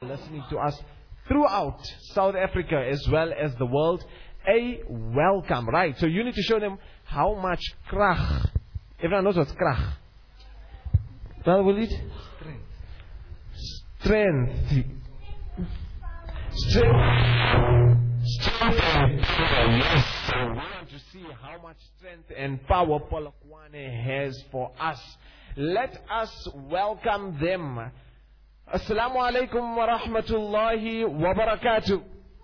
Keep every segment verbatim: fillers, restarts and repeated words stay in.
listening to us throughout South Africa as well as the world, a welcome, right? So you need to show them how much krach. Everyone knows what's krach. Brother Walid? Strength. Strength. Strength and power. Yes. So we want to see how much strength and power Polokwane has for us. Let us welcome them. Assalamu alaikum wa rahmatullahi wa barakatuh.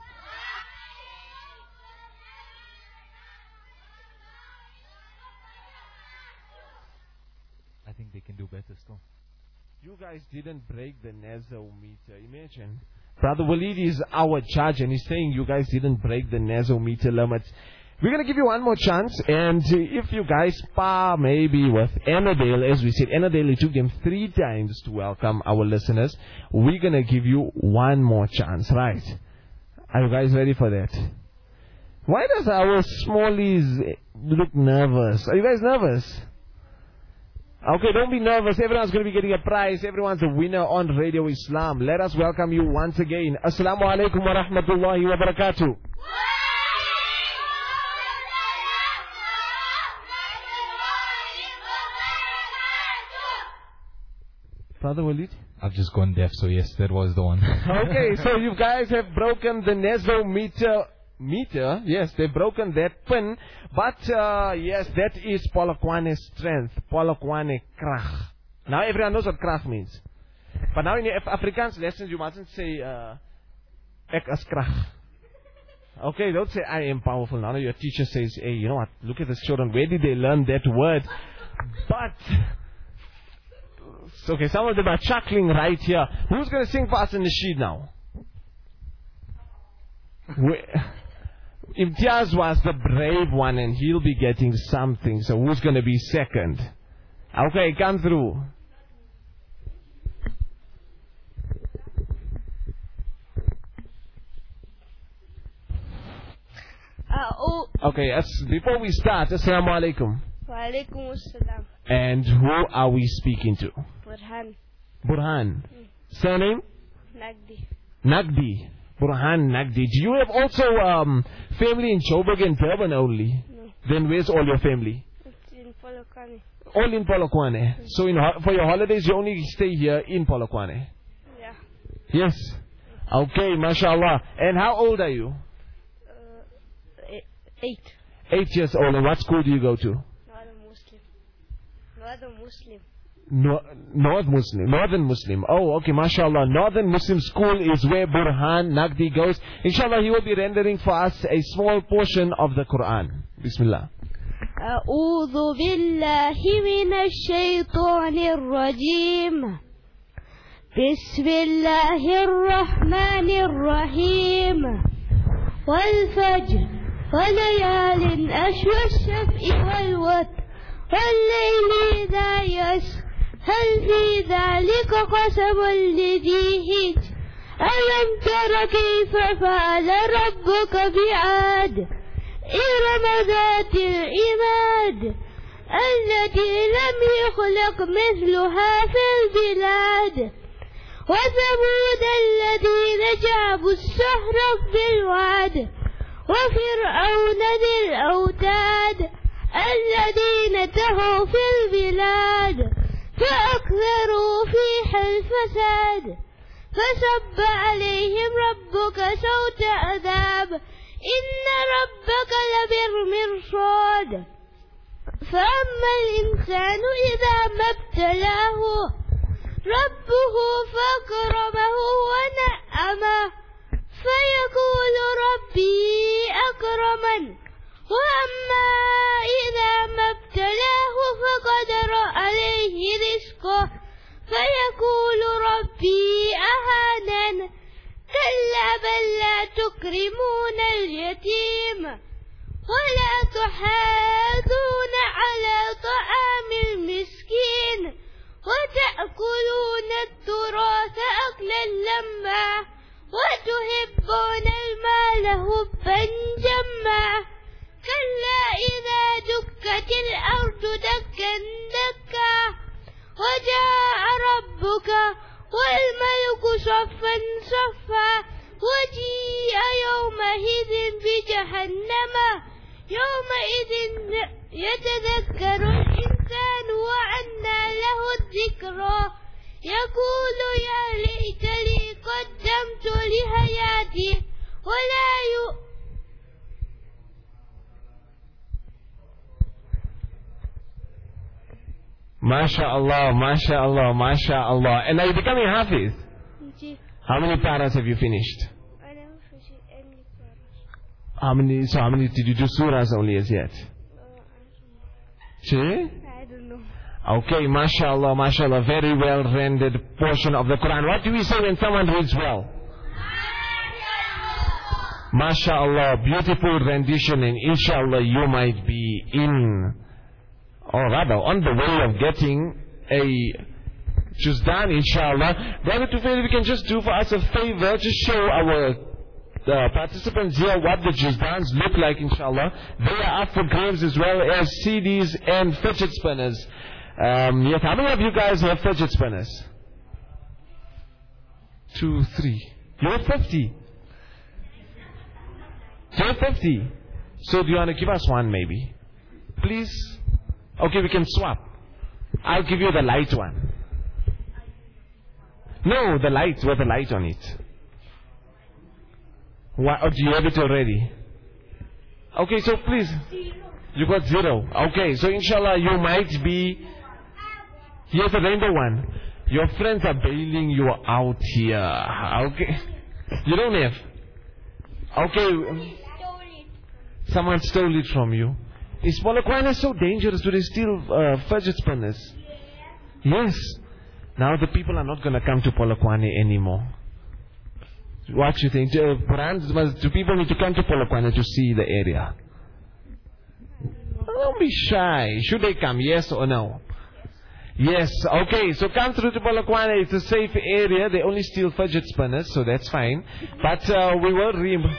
I think they can do better still. You guys didn't break the nasometer. Imagine. Brother Walid is our judge and he's saying you guys didn't break the nasometer limits. We're going to give you one more chance, and if you guys par maybe with Annadale, as we said, Annadale, it took them three times to welcome our listeners. We're going to give you one more chance, right? Are you guys ready for that? Why does our smallies look nervous? Are you guys nervous? Okay, don't be nervous. Everyone's going to be getting a prize. Everyone's a winner on Radio Islam. Let us welcome you once again. Assalamu alaikum wa rahmatullahi wa barakatuh. Brother Walid? I've just gone deaf, so yes, that was the one. Okay, so you guys have broken the nasometer meter. Yes, they've broken that pin. But, uh, yes, that is Polokwane's strength. Polokwane krach. Now everyone knows what krach means. But now in your Afrikaans lessons, you mustn't say, uh, ek as krach. Okay, don't say I am powerful. Now your teacher says, hey, you know what, look at the children. Where did they learn that word? But... okay, some of them are chuckling right here. Who's going to sing for us in the sheet now? Imtiaz was the brave one and he'll be getting something. So who's going to be second? Okay, come through. Uh, oh. Okay, as, before we start, Assalamu alaikum. Wa alaikum assalam. And who are we speaking to? Burhan. Burhan. Mm. Surname? Nagdi. Nagdi. Burhan Nagdi. Do you have also um, family in Joburg and Durban only? No. Then where's all your family? It's in Polokwane. All in Polokwane. Mm. So in ho- for your holidays you only stay here in Polokwane? Yeah. Yes. Okay, mashallah. And how old are you? Uh, eight. Eight years old. And what school do you go to? Northern Muslim. Northern Muslim. No, North Muslim, Northern Muslim. Oh, okay, mashallah. Northern Muslim school is where Burhan Nagdi goes. Inshallah, he will be rendering for us a small portion of the Quran. Bismillah. أعوذ بالله من الشيطان الرجيم بسم الله الرحمن الرحيم والفجر وليال أشر الشفع والوتر والليل إذا يسر هل في ذلك قسم لذي حجر ألم تر كيف فعل ربك بعاد إرم ذات العماد التي لم يخلق مثلها في البلاد وثمود الذين جابوا السحر بالواد وفرعون ذي الأوتاد الذين تهوا في البلاد فأكثروا فيها الفساد فصب عليهم ربك سوط عذاب إن ربك لبالمرصاد فأما الإنسان إذا ما ابتلاه ربه فأكرمه ونعمه فيقول ربي أكرمن وأما إذا ما ابتلاه فقدر عليه رزقه فيقول ربي أهانن كلا بل لا تكرمون اليتيم ولا تحاضون على طعام المسكين وتأكلون التراث أكلا لما وتحبون المال حبا جما كلا إذا دكت الأرض دكا دكا وجاء ربك والملك صفا صفا وجيء يومئذ بجهنم يومئذ يتذكر الإنسان وأنى له الذكرى يقول يا ليتني قدمت لحياتي ولا ي... MashaAllah, MashaAllah, MashaAllah. And are you becoming Hafiz? How many paras have you finished? I never finished any paras. How many, so how many did you do surahs only as yet? See? I don't know. Okay, MashaAllah, MashaAllah, very well rendered portion of the Quran. What do we say when someone reads well? MashaAllah, beautiful rendition, and inshallah you might be in, or rather on the way of getting a Juzdan, inshallah. Brother Tufail, we can just do for us a favor, just show our uh, participants here what the Juzdans look like, inshallah. They are up for grabs as well as C Ds and fidget spinners. Um, yes, how many of you guys have fidget spinners? Two, three. You're fifty. You're fifty. So do you want to give us one maybe? Please? Okay, we can swap. I'll give you the light one. No, the light with the light on it. What, oh, do you have it already? Okay, so please. You got zero. Okay, so inshallah you might be. Here's the rainbow one. Your friends are bailing you out here. Okay. You don't have. Okay. Someone stole it from you. Is Polokwane so dangerous? Do they steal uh, fidget spinners? Yes. Now the people are not going to come to Polokwane anymore. What do you think? Do, brands, do people need to come to Polokwane to see the area? Don't be shy. Should they come? Yes or no? Yes. Okay. So come through to Polokwane. It's a safe area. They only steal fidget spinners, so that's fine. But uh, we will re-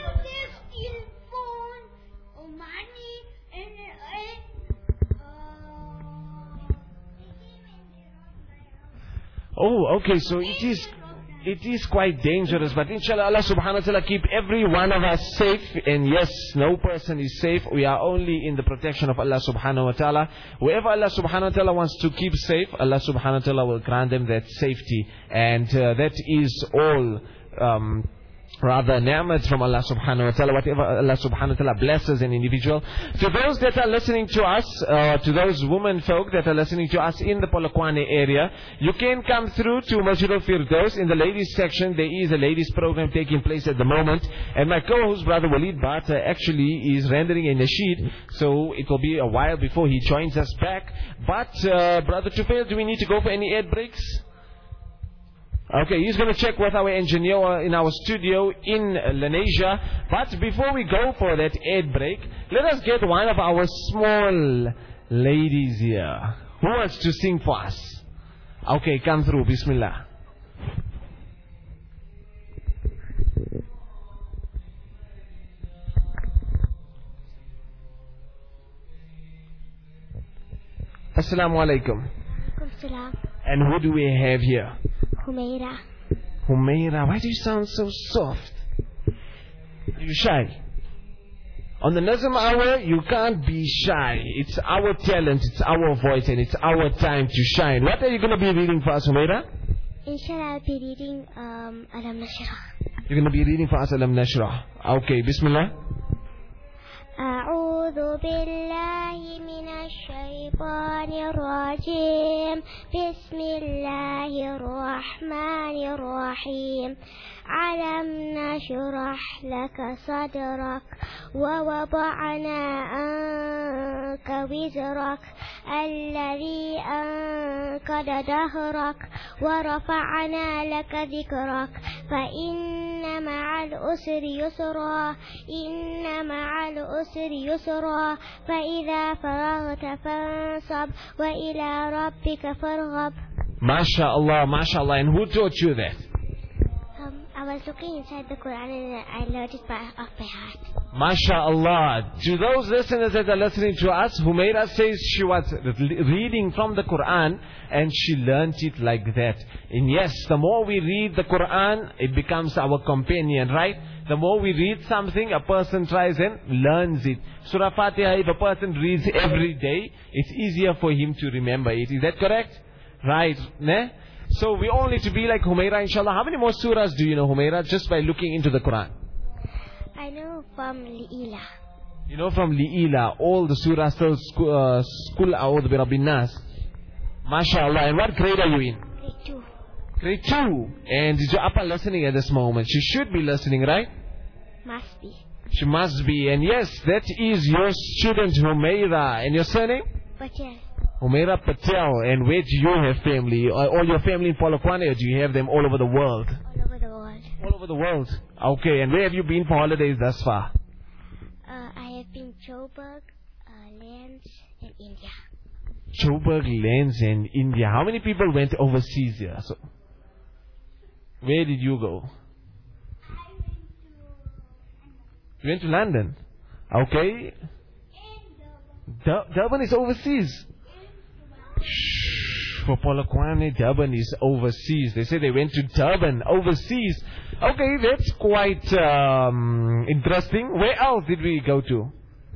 Oh, okay, so it is it is quite dangerous, but inshallah Allah subhanahu wa ta'ala keep every one of us safe, and yes, no person is safe. We are only in the protection of Allah subhanahu wa ta'ala. Whoever Allah subhanahu wa ta'ala wants to keep safe, Allah subhanahu wa ta'ala will grant them that safety, and uh, that is all um, rather ni'mat from Allah subhanahu wa ta'ala, whatever Allah subhanahu wa ta'ala blesses an individual. To those that are listening to us, uh, to those women folk that are listening to us in the Polokwane area, you can come through to Masjid al-Firdaus. In the ladies section, there is a ladies program taking place at the moment, and my co-host brother Walid Bata actually is rendering a nasheed, so it will be a while before he joins us back. But uh, brother Tufail, do we need to go for any ad breaks? Okay, he's going to check with our engineer in our studio in Lenasia. But before we go for that ad break, let us get one of our small ladies here. Who wants to sing for us? Okay, come through. Bismillah. Assalamu alaikum. Assalam. And who do we have here? Humaira. Humaira, why do you sound so soft? Are you shy? On the Nazm hour, you can't be shy. It's our talent, it's our voice, and it's our time to shine. What are you going to be reading for us, Humaira? Inshallah, I'll be reading um, Alam Nashrah. You're going to be reading for us Alam Nashrah. Okay, Bismillah. أعوذ بالله من الشيطان الرجيم بسم الله الرحمن الرحيم ألم نشرح لك صدرك ووضعنا عنك وزرك الذي أنقض ظهرك ورفعنا لك ذكرك فإن مع العسر يسرا إن مع العسر يسرا فإذا فرغت فانصب وإلى ربك فارغب. MashaAllah, MashaAllah. And who taught you that? Um, I was looking inside the Quran and I learned it by, off by heart. MashaAllah. To those listeners that are listening to us, Humaira says she was reading from the Quran and she learnt it like that. And yes, the more we read the Quran, it becomes our companion, right? The more we read something, a person tries and learns it. Surah Fatiha, if a person reads every day, it's easier for him to remember it. Is that correct? Right. Ne? So we all need to be like Humaira, inshallah. How many more surahs do you know, Humaira, just by looking into the Quran? I know from Li'ila. You know from Li'ila, all the surahs till uh, Qul A'udhu bi Rabbin Nas. MashaAllah. And what grade are you in? Grade two. Grade two. And is your Appa listening at this moment? She should be listening, right? Must be. She must be. And yes, that is your student, Humaira. And your surname? Patel. Humaira Patel. And where do you have family? Are all your family in Polokwane, or do you have them all over the world? All over the world. All over the world. Okay, and where have you been for holidays thus far? Uh, I have been Joburg, uh, Lands, and India. Joburg, Lands, and India. How many people went overseas here? So, where did you go? You went to London. Okay. Dur- Durban is overseas. Shh, for Polokwane, Durban is overseas. They say they went to Durban, overseas. Okay, that's quite um, interesting. Where else did we go to?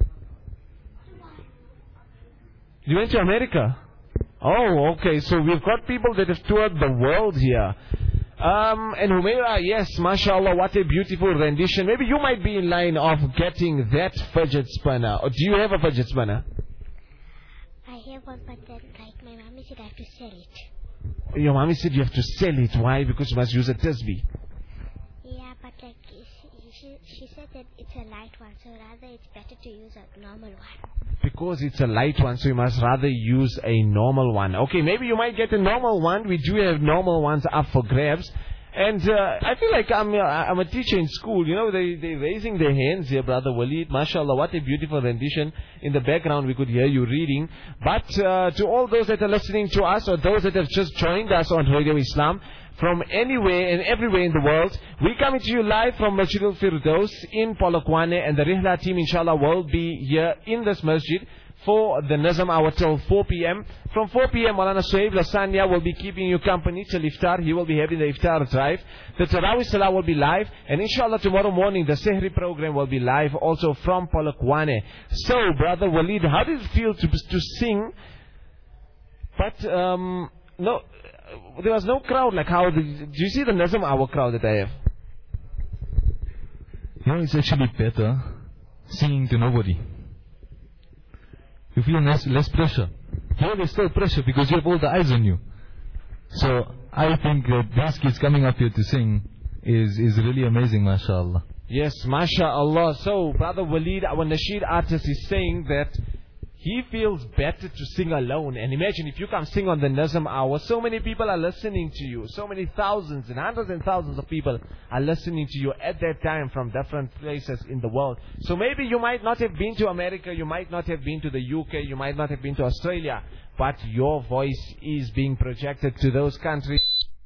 You went to America? Oh, okay. So we've got people that have toured the world here. Um, and Humaira, yes, mashallah, what a beautiful rendition. Maybe you might be in line of getting that fidget spinner. Or do you have a fidget spinner? I have one, but then, like, my mommy said I have to sell it. Your mommy said you have to sell it. Why? Because you must use a tasbih. Yeah, but like, she, she, she said that it's a light one, so rather it's better to use a normal one. Because it's a light one, so you must rather use a normal one. Okay, maybe you might get a normal one. We do have normal ones up for grabs. And uh, I feel like I'm, uh, I'm a teacher in school. You know, they, they're raising their hands here, Brother Waleed. MashaAllah, what a beautiful rendition. In the background, we could hear you reading. But uh, to all those that are listening to us, or those that have just joined us on Radio Islam, from anywhere and everywhere in the world, we coming to you live from Masjid al-Firdaus in Polokwane, and the Rihla team, inshallah, will be here in this masjid for the Nazam hour till four p.m. From four p.m. Maulana Suhaib Lasania will be keeping you company till iftar. He will be having the iftar drive. The Tarawih Salah will be live, and inshallah tomorrow morning the Sehri program will be live also from Polokwane. So, Brother Waleed, how did it feel to to sing? But um, no. There was no crowd like how... The, do you see the Nazam hour crowd that I have? You know, it's actually better singing to nobody. You feel less, less pressure. Here there's still pressure because you have all the eyes on you. So I think that these kids coming up here to sing is, is really amazing, mashallah. Yes, mashallah. So, Brother Waleed, our Nasheed artist, is saying that he feels better to sing alone. And imagine if you come sing on the Nazam hour, so many people are listening to you. So many thousands and hundreds and thousands of people are listening to you at that time from different places in the world. So maybe you might not have been to America, you might not have been to the U K, you might not have been to Australia, but your voice is being projected to those countries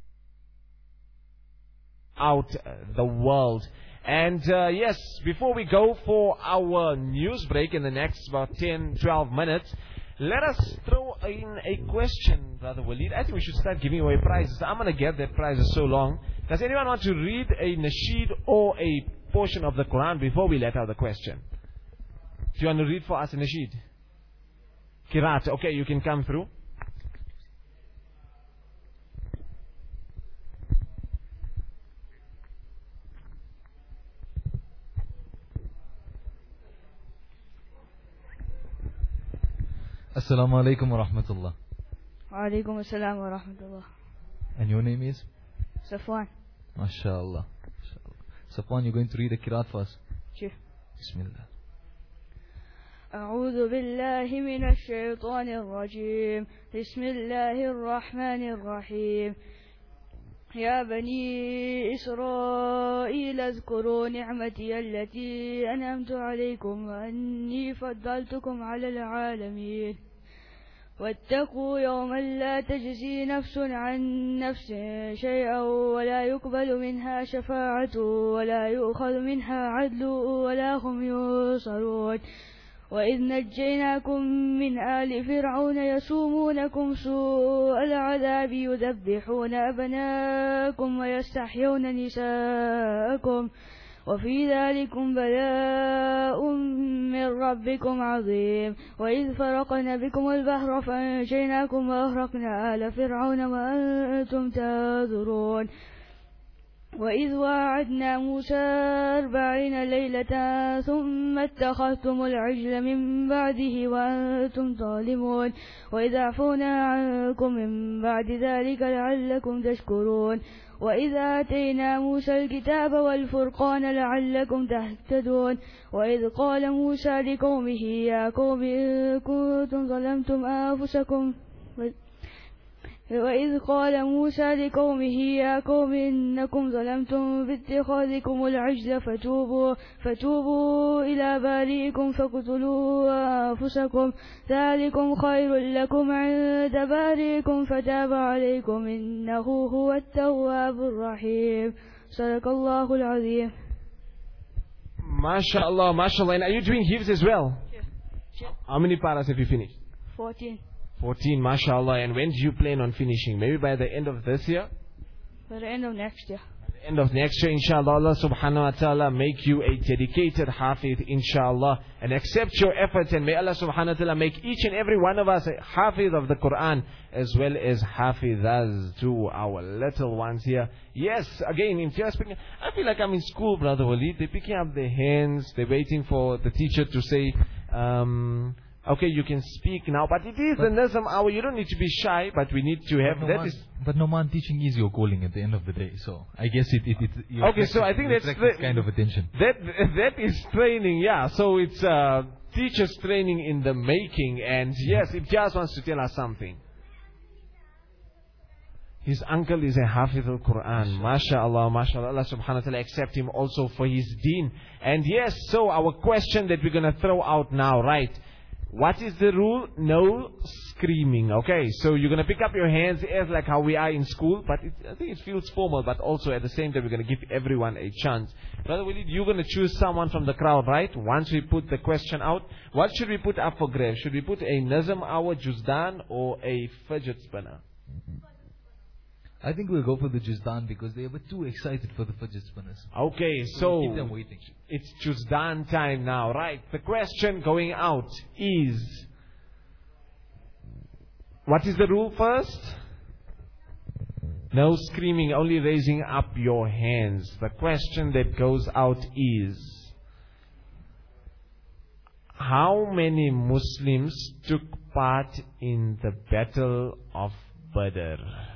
out the world. And uh, yes, before we go for our news break in the next about ten, twelve minutes, let us throw in a question, Brother Waleed. I think we should start giving away prizes. I'm going to get that prizes so long. Does anyone want to read a nasheed or a portion of the Quran before we let out the question? Do you want to read for us a nasheed? Kirat, okay, you can come through. Assalamu alaikum wa rahmatullah. Wa alaikum assalam wa rahmatullah. And your name is? Safwan. MashaAllah. Safwan, you're going to read a Qiraat for us. Sure. Bismillah. أعوذ بالله من الشيطان الرجيم بسم الله الرحمن الرحيم يا بني إسرائيل اذكروا نعمتي التي أنعمت عليكم وأني فضلتكم على العالمين واتقوا يوما لا تجزي نفس عن نفس شيئا ولا يقبل منها شفاعة ولا يؤخذ منها عدل ولا هم ينصرون وإذ نجيناكم من آل فرعون يسومونكم سوء العذاب يذبحون أبناءكم ويستحيون نساءكم وفي ذلكم بلاء من ربكم عظيم وإذ فرقنا بكم البحر فأنجيناكم وأغرقنا آل فرعون وأنتم تنظرون وإذ واعدنا موسى أربعين ليلة ثم اتخذتم العجل من بعده وأنتم ظالمون وإذ عفونا عنكم من بعد ذلك لعلكم تشكرون وإذ آتينا موسى الكتاب والفرقان لعلكم تهتدون وإذ قال موسى لقومه يا قوم إن كنتم ظلمتم أنفسكم وإذ قال موسى لقومه يا قوم إنكم ظلمتم باتخاذكم العجل فتوبوا, فتوبوا إلى بارئكم فاقتلوا أنفسكم ذلكم خير لكم عند بارئكم فتاب عليكم إنه هو التواب الرحيم صدق الله العظيم. MashaAllah, MashaAllah. And are you doing hifz as well? Yeah. Yeah. How many paras have you finished? fourteen. fourteen, MashaAllah. And when do you plan on finishing? Maybe by the end of this year? By the end of next year. By the end of next year, inshallah, Allah subhanahu wa ta'ala make you a dedicated hafiz, inshallah, and accept your efforts, and may Allah subhanahu wa ta'ala make each and every one of us a hafiz of the Quran, as well as hafizas to our little ones here. Yes, again, in fear speaking, I feel like I'm in school, Brother Walid. They're picking up their hands, they're waiting for the teacher to say, um... okay, you can speak now, but it is the Nazm hour. You don't need to be shy, but we need to have that. Is but Noman, teaching is your calling at the end of the day. So I guess it it, it you okay. So I think that's the, kind of attention. That that is training, yeah. So it's uh, teachers training in the making. And yes, if Jaz wants to tell us something. His uncle is a Hafiz al-Quran. MashaAllah, MashaAllah. Allah subhanahu wa ta'ala accept him also for his deen. And yes, so our question that we're going to throw out now, right? What is the rule? No screaming. Okay, so you're going to pick up your hands as like how we are in school, but it, I think it feels formal, but also at the same time we're going to give everyone a chance. Brother Walid, you're going to choose someone from the crowd, right? Once we put the question out, what should we put up for grabs? Should we put a Nazm, our Juzdan, or a fidget spinner? I think we'll go for the Juzdan because they were too excited for the fidget spinners. Okay, so, so we'll keep them waiting. It's Juzdan time now, right? The question going out is, what is the rule first? No screaming, only raising up your hands. The question that goes out is, how many Muslims took part in the Battle of Badr?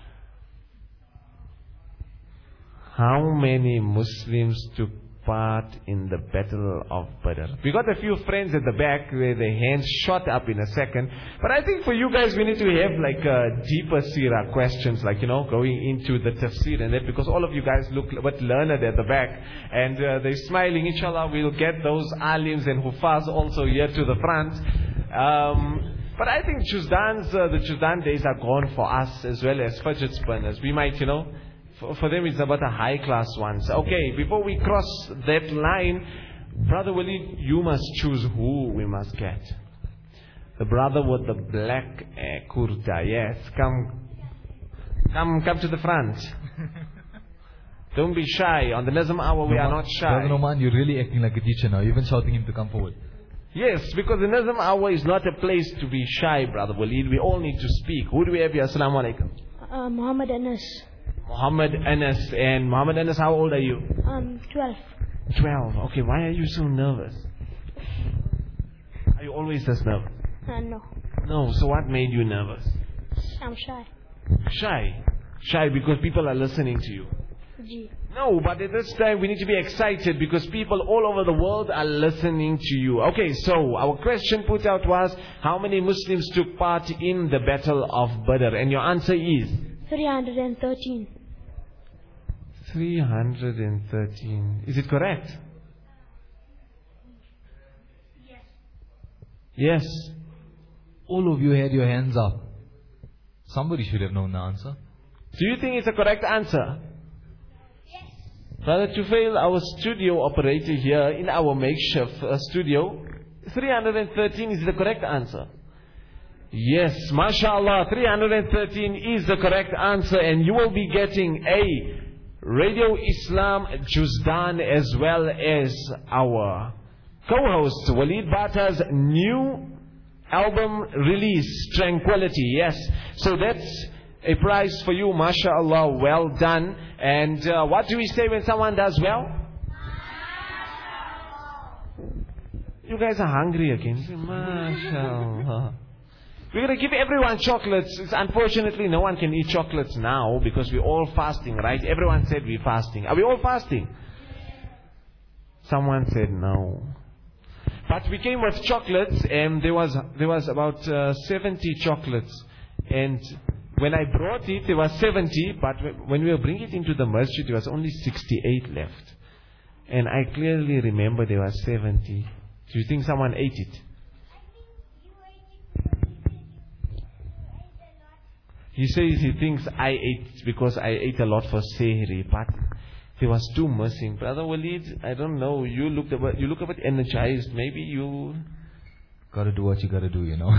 How many Muslims took part in the Battle of Badr? We got a few friends at the back where their hands shot up in a second. But I think for you guys we need to have like uh, deeper seerah questions, like, you know, going into the tafsir and that, because all of you guys look a bit learned at the back. And uh, they're smiling. Inshallah, we'll get those alims and hufaz also here to the front. Um, but I think Juzdans, uh, the Juzdan days are gone for us as well as fidget spinners. We might, you know, for them it's about a high class one. So, okay, before we cross that line, Brother Walid, you must choose who we must get. The brother with the black uh, kurta, yes. Come, come, come to the front. Don't be shy. On the Nazm hour we no, are not shy. Brother Noman, you're really acting like a teacher now. You're even shouting him to come forward. Yes, because the Nazm hour is not a place to be shy, Brother Walid. We all need to speak. Who do we have here? Assalamu alaikum. Uh, Muhammad Anas. Muhammad Anas. And Muhammad Anas, how old are you? Um, twelve. twelve. Okay, why are you so nervous? Are you always this nervous? Uh, no. No, so what made you nervous? I'm shy. Shy. Shy because people are listening to you. G. No, but at this time we need to be excited because people all over the world are listening to you. Okay, so our question put out was, how many Muslims took part in the Battle of Badr? And your answer is? three hundred thirteen. three hundred thirteen. Is it correct? Yes. Yes. All of you had your hands up. Somebody should have known the answer. Do you think it's a correct answer? Yes. Brother Tufail, our studio operator here in our makeshift uh, studio, three hundred thirteen is the correct answer. Yes, mashallah, three hundred thirteen is the correct answer, and you will be getting a Radio Islam Juzdan as well as our co-host Walid Bata's new album release, Tranquility. Yes, so that's a prize for you, mashallah, well done. And uh, what do we say when someone does well? You guys are hungry again. Mashallah. We're going to give everyone chocolates. It's unfortunately, no one can eat chocolates now because we're all fasting, right? Everyone said we're fasting. Are we all fasting? Someone said no. But we came with chocolates, and there was there was about uh, seventy chocolates. And when I brought it, there was seventy. But when we were bringing it into the masjid, there was only sixty-eight left. And I clearly remember there was seventy. Do you think someone ate it? He says he thinks I ate because I ate a lot for Sehri, but there was two missing. Brother Walid, I don't know. You look a bit, you look a bit energized. Maybe you gotta do what you gotta do, you know.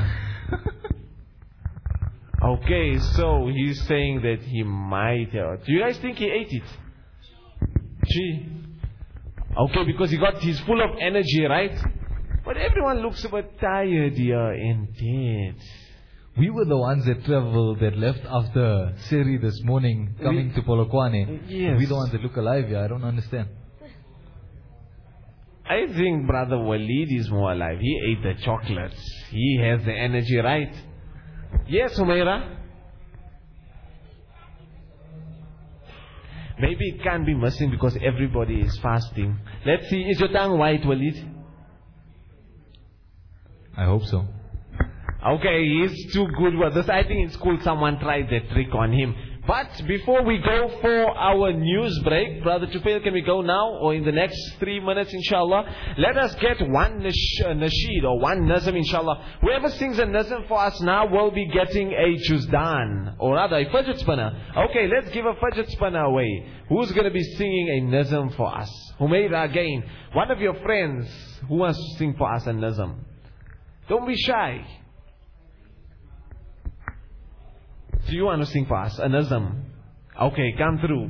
Okay, so he's saying that he might have. Do you guys think he ate it? Gee. Okay, because he got he's full of energy, right? But everyone looks a bit tired here and dead. We were the ones that traveled, that left after Seri this morning, coming we, to Polokwane. Yes. We're the ones that look alive here. I don't understand. I think Brother Walid is more alive. He ate the chocolates. He has the energy, right? Yes, Umaira? Maybe it can't be missing because everybody is fasting. Let's see. Is your tongue white, Walid? I hope so. Okay, he's too good with this. I think in school someone tried that trick on him. But before we go for our news break, Brother Tufail, can we go now or in the next three minutes, inshallah? Let us get one nash- nasheed or one nazm, inshallah. Whoever sings a nazm for us now will be getting a juzdan, or rather a fidget spinner. Okay, let's give a fidget spinner away. Who's going to be singing a nazm for us? Humaira again. One of your friends who wants to sing for us a nazm. Don't be shy. Do you want to sing for us a nazm? Okay, come through.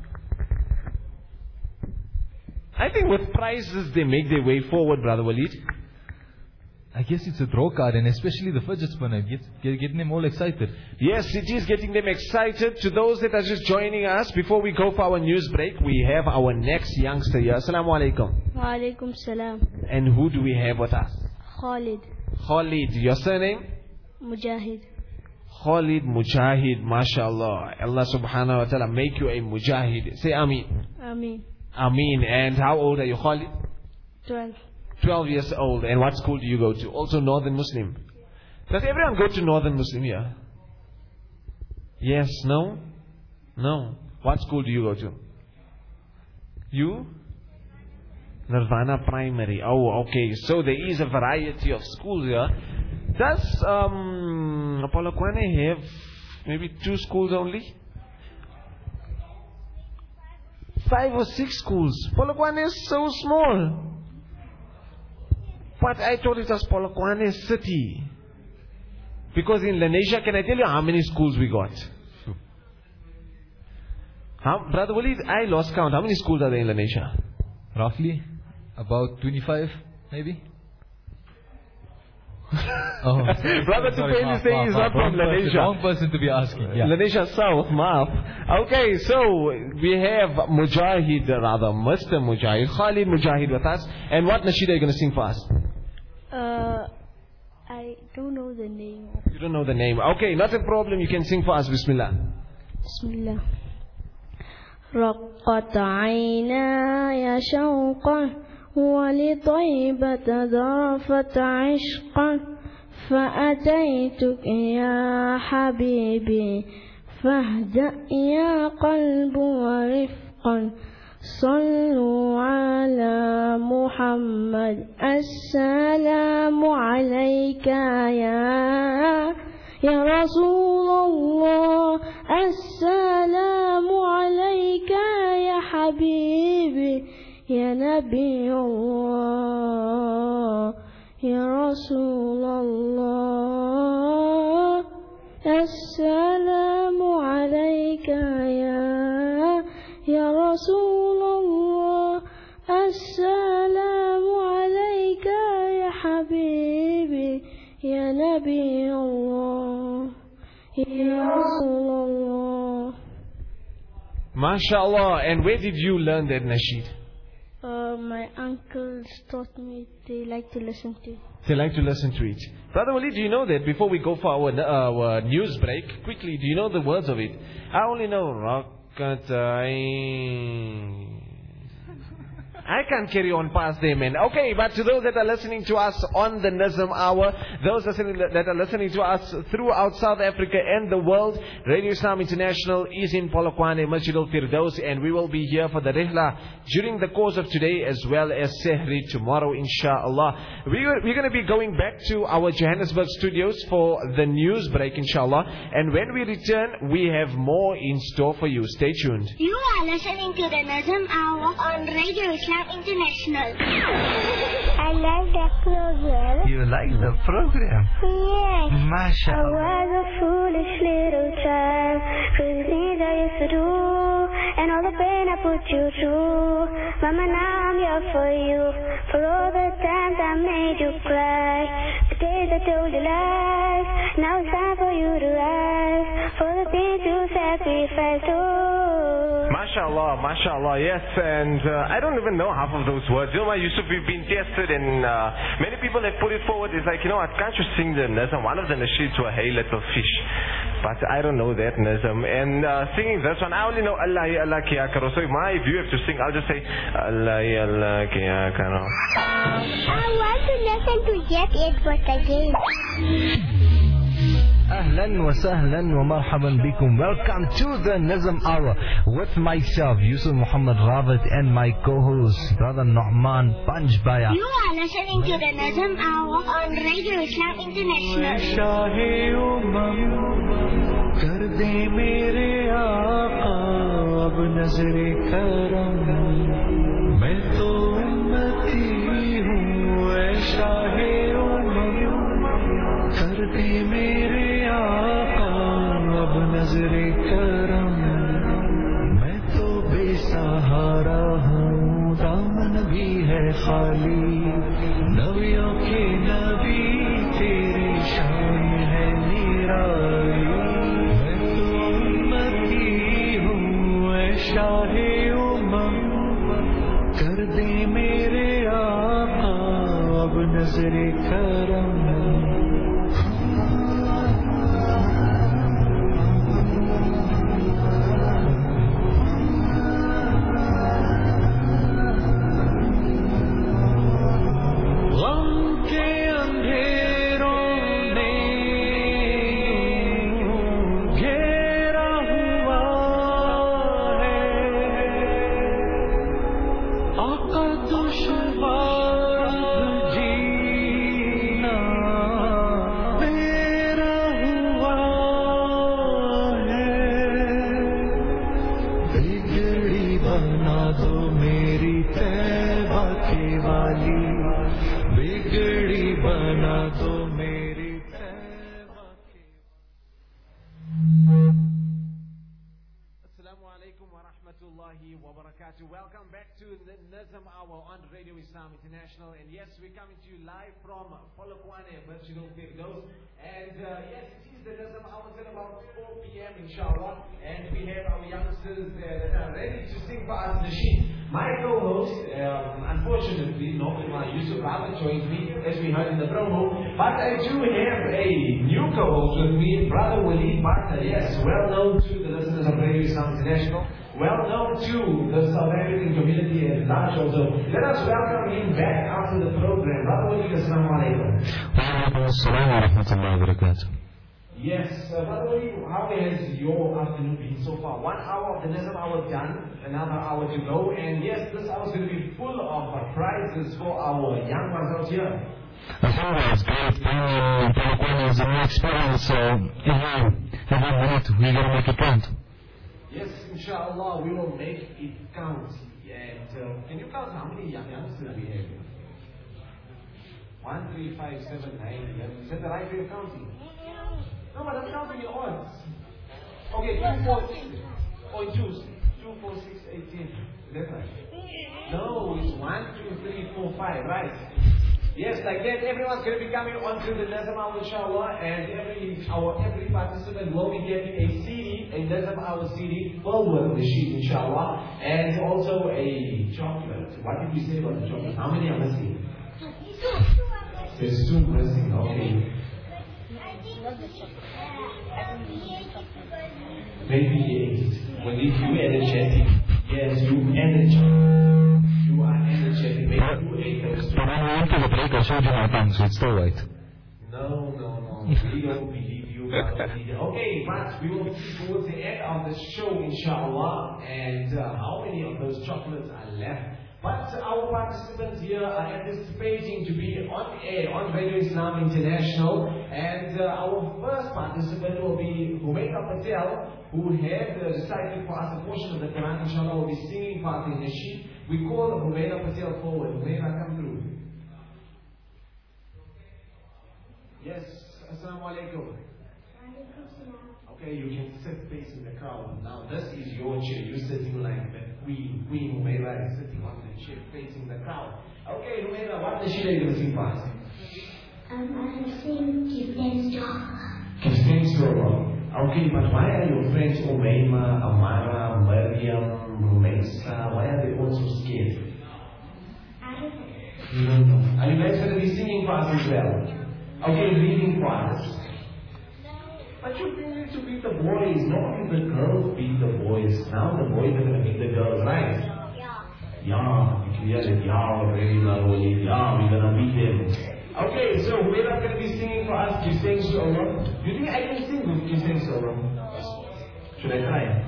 I think with prizes they make their way forward, Brother Walid. I guess it's a draw card, and especially the fidget spinner, get, get, getting them all excited. Yes, it is getting them excited. To those that are just joining us, before we go for our news break, we have our next youngster here. Assalamu alaikum. Wa alaikum salam. And who do we have with us? Khalid. Khalid. Your surname? Mujahid. Khalid Mujahid, mashallah. Allah subhanahu wa ta'ala make you a Mujahid. Say Ameen. Ameen. Ameen. And how old are you, Khalid? Twelve. Twelve years old. And what school do you go to? Also Northern Muslim. Does everyone go to Northern Muslim here? Yes, no? No. What school do you go to? You? Nirvana Primary. Oh, okay. So there is a variety of schools here. Does um, Polokwane have maybe two schools only? Five or six schools. Polokwane is so small. But I thought it was Polokwane city. Because in Lenasia, can I tell you how many schools we got? How, Brother Walid, I lost count. How many schools are there in Lenasia? Roughly about twenty-five, maybe. Oh, Brother Tufail is saying he's not from Lenasia. Wrong person to be asking. Yeah. Lenasia South, Maaf. Okay, so we have Mujahid, rather, Mister Mujahid, Khalid Mujahid with us. And what nasheed are you going to sing for us? Uh, I don't know the name. You don't know the name. Okay, not a problem. You can sing for us. Bismillah. Bismillah. رقت عيناي شوقا ولطيبة ذرفت عشقا فأتيتك يا حبيبي فاهدأ يا قلب ورفقا صلوا على محمد السلام عليك يا يا رسول الله السلام عليك يا حبيبي يا نبي الله يا رسول الله السلام عليك يا يا رسول الله السلام عليك يا حبيبي يا نبي الله يا رسول الله. MashaAllah. And where did you learn that nasheed? Uh, my uncles taught me. They like to listen to. They like to listen to it. Brother Wali, do you know that before we go for our, uh, our news break, quickly, do you know the words of it? I only know Rakatain. I can't carry on past them, man. Okay, but to those that are listening to us on the Nazm Hour, those listening, that are listening to us throughout South Africa and the world, Radio Islam International is in Polokwane, Masjid al-Firdaus, and we will be here for the Rihla during the course of today as well as Sehri tomorrow, inshallah. We, we're going to be going back to our Johannesburg studios for the news break, inshallah. And when we return, we have more in store for you. Stay tuned. You are listening to the Nazm Hour on Radio Islam International. I like that program. You like the program? Yes. MashaAllah. I was a foolish little child, crazy things I used to do, and all the pain I put you through. Mama, now I'm here for you, for all the times I made you cry, the days I told you lies. Now it's time for you to rise, for the things you sacrificed. Oh. MashaAllah, MashaAllah, yes, and uh, I don't even know half of those words. You know, Yusuf, we've been tested, and uh, many people have put it forward. It's like, you know, I can't you sing the Nazm? One of the nasheeds were Hey Little Fish, but I don't know that Nazm. And uh, singing this one, I only know Allah ya Allah ki ya karo. So if my, if you have to sing, I'll just say Allah ya Allah ki ya karo. I want to listen to Jeff Edwards again. Ahlan wa sahlan wa marhaban bikum. Welcome to the Nazm Hour with myself, Yusuf Muhammad Rawat, and my co-host, Brother Nu'man Panjbaya. You are listening to the Nazm Hour on Radio Islam International. कर दे मेरे आका अब नजरे करम मैं तो बेसहारा हूँ दामन भी है खाली नबियों के नबी तेरी शान है निराली मैं तो उम्मती हूँ ऐ शाहे उमम कर दे मेरे आका अब नजरे करम Welcome back to the Nazm Hour on Radio Islam International, and yes, we're coming to you live from Polokwane, Masjid al-Firdaus, and uh, yes, it is the Nazm Hour till about four p m inshallah, and we have our youngsters that are ready to sing for us nasheed. My co-host, um, unfortunately, normally my Yusuf Rawat joins me as we heard in the promo, but I do have a new co-host with me, Brother Waleed Martha, yes, well known to the listeners of Radio Islam International, well known to the South African community at large also. Let us welcome him back after the program. Brother Waleed, assalamu alaikum. Wa alaikum assalam wa rahmatullahi wa barakatuh. Yes, uh, by the way, how has your afternoon been so far? One hour of the Nazam hour done, another hour to go, and yes, this hour is going to be full of uh, prizes for our young ones out here. Alhamdulillah, it's great. Being in Polokwane is a new experience, so every, every minute we're going to make it count. Yes, inshallah, we will make it count. And uh, can you count how many young youngsters we have? One, three, five, seven, nine, eleven. Is that the right way of counting? No, but I'm counting in odds. Okay, two, four, six. Oh, choose. Two, four, six, eight, ten. Is that right? No, it's one, two, three, four, five. Right. Yes, like that. Everyone's going to be coming onto the Nazam Hour, inshallah, and every our every participant will be getting a C D, a Nazam Hour C D, well worth the sheet, inshallah, and also a chocolate. What did we say about the chocolate? How many are missing? There's two missing. Okay. Maybe eight. When if you energetic, yes, you energetic. You are energetic. Maybe you ate those two. But when I went to the break, I showed you my tongue, so it's still right. No, no, no. We don't believe you. Okay, but we will see towards the end of the show, inshallah. And uh, how many of those chocolates are left? But our participants here are anticipating to be on air on Radio Islam International. And uh, our first participant will be Humaira Patel, who had uh, recited for us a portion of the Quran. Inshallah, will be singing part in the sheet. We call Humaira Patel forward. Humaira, come through. Yes, Assalamu alaikum. Okay, you can sit facing the crowd. Now, this is your chair. You're sitting like that. Queen, Queen Humaira is sitting on the chair facing the crowd. Okay, Humaira, what the sheet are you going to sing for us? Um, I will sing Give Thanks to Allah. Give thanks to Allah. Okay, but why are your friends Umayma, Amara, Maryam, Rumaisa, why are they all so scared? I don't know. You don't know. Are you guys going to be singing for us as well? Okay, reading for us. But you need to beat the boys. Normally the girls beat the boys. Now the boys are going to beat the girls, right? Yeah. Yeah, you can hear it. Yeah, already, Lord. Yeah, we're going to beat them. Okay, so we're not going to be singing for us. Give thanks to Allah. Do you think I can sing with Give thanks to Allah? Should I try?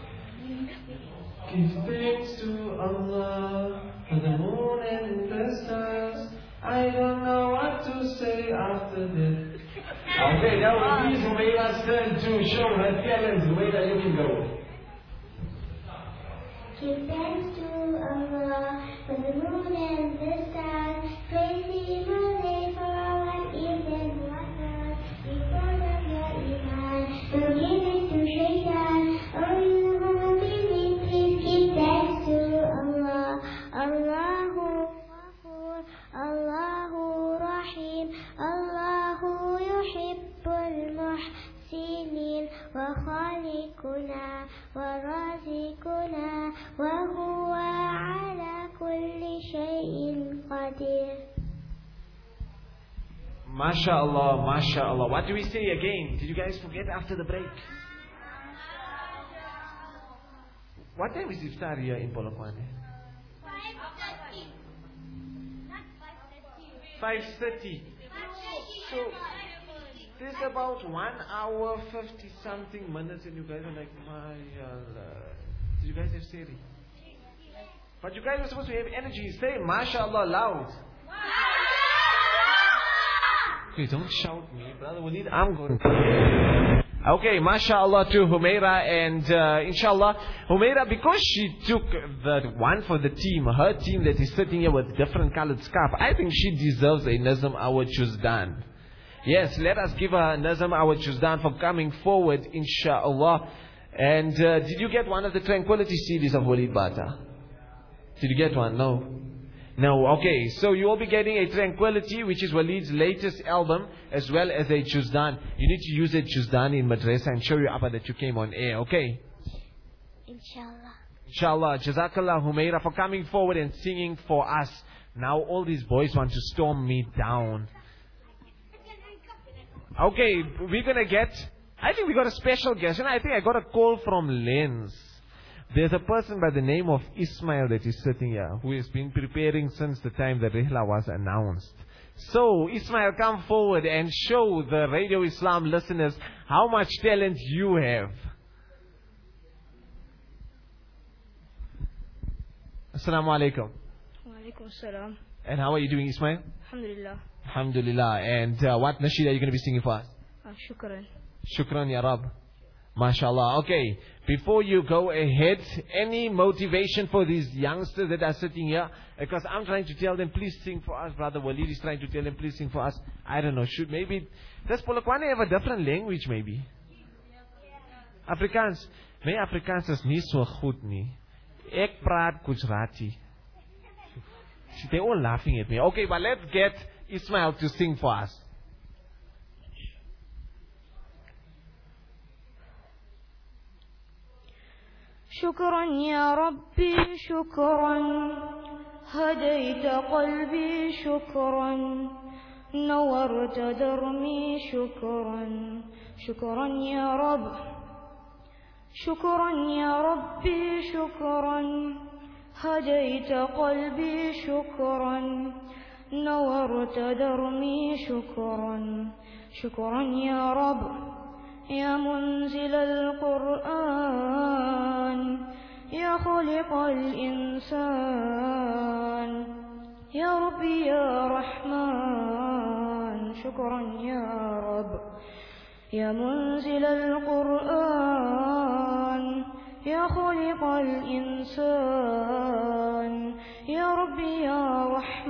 Give thanks to Allah for the moon and the stars. I don't know what to say after that. Okay, now it is Humaira's turn to show her talents. Humaira, you can go. Give thanks to Allah for the moon and the stars. Praise Him all day for our evening wonders. Because of your iman, don't give it to Shaitan. Oh, you who believe, please give thanks to Allah. Allahu Ghafur, Allahu Rahim, Allahu Yuhibbul Muhsinin, wa khaliquna wa razikuna, wa huwa ala kulli shay'in qadir. MashaAllah, MashaAllah. What do we say again? Did you guys forget after the break? What time is iftar here in Polokwane? five thirty. So, there's about one hour, fifty something minutes, and you guys are like, my Allah. Did you guys have seri? But you guys are supposed to have energy. Say, MashaAllah, loud. Okay, don't shout me, brother Walid. I'm going to. Okay, MashaAllah to Humaira, and uh, inshallah, Humaira, because she took the one for the team, her team that is sitting here with different colored scarf, I think she deserves a Nazam Hour Chuzdan. Yes, let us give her a Nazam Hour Chuzdan for coming forward, inshallah. And uh, did you get one of the Tranquility C Ds of Walid Bata? Did you get one? No. No, okay. So you will be getting a Tranquility, which is Walid's latest album, as well as a Chuzdan. You need to use a Chuzdan in madrasa and show your Abba that you came on air, okay? Inshallah. Inshallah. Jazakallah Humaira for coming forward and singing for us. Now all these boys want to storm me down. Okay, we're going to get, I think we got a special guest. And I think I got a call from Lens. There's a person by the name of Ismail that is sitting here, who has been preparing since the time the Rihla was announced. So, Ismail, come forward and show the Radio Islam listeners how much talent you have. Assalamu alaikum. Wa alaikum assalam. And how are you doing, Ismail? Alhamdulillah. Alhamdulillah. And uh, what nasheed are you going to be singing for us? Uh, shukran. Shukran ya Rab. MashaAllah. Okay, before you go ahead, any motivation for these youngsters that are sitting here? Because I'm trying to tell them, please sing for us. Brother Walid is trying to tell them, please sing for us. I don't know, should maybe... Does Polokwane have a different language maybe? Afrikaans. My Afrikaans is nie so goed nie. Ek praat Gujarati. They're all laughing at me. Okay, but let's get Ismail to sing for us. شكرا يا ربي شكرا هديت قلبي شكرا نورت دربي شكرا شكرا يا رب شكرا يا ربي شكرا هديت قلبي شكرا نورت دربي شكرا شكرا يا رب يا منزل القرآن يا خالق الإنسان يا ربي يا رحمن شكرا يا رب يا منزل القرآن يا خالق الإنسان يا ربي يا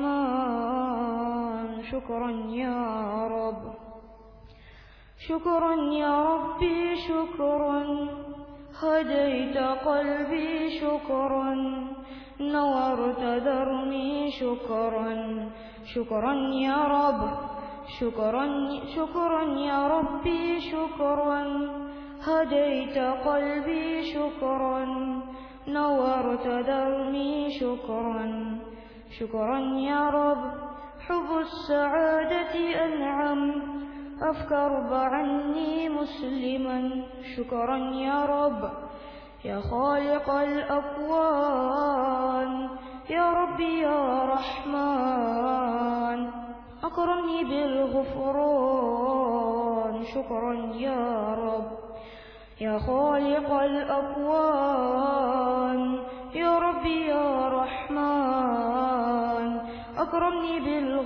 رحمن شكرا يا رب شكرا يا ربي شكرا هديت قلبي شكرا نورت دربي شكرا شكرا يا رب شكرا شكرا يا ربي شكرا هديت قلبي شكرا نورت دربي شكرا شكرا يا رب حب السعادة أنعم أفكر عني مسلما شكرا يا رب يا خالق الأكوان يا ربي يا رحمن أكرمني بالغفران شكرا يا رب يا خالق الأكوان يا ربي يا رحمن أكرمني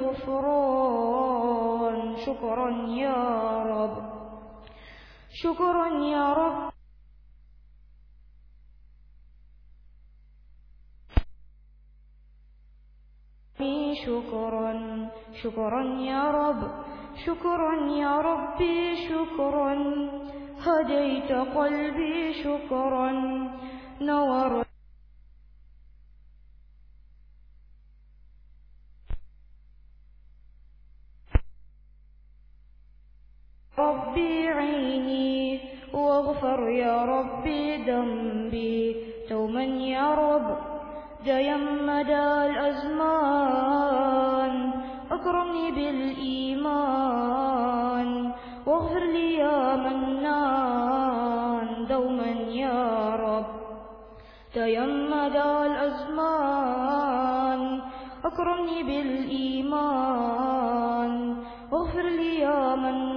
بالغفران شكرا يا رب شكرا يا رب شكرا شكرا يا رب شكرا يا ربي شكرا هديت قلبي شكرا نور ربي عيني واغفر يا ربي ذنبي توما يا رب تيمد الأزمان أكرمني بالإيمان واغفر لي يا منان دوما يا رب تيمد الأزمان أكرمني بالإيمان واغفر لي يا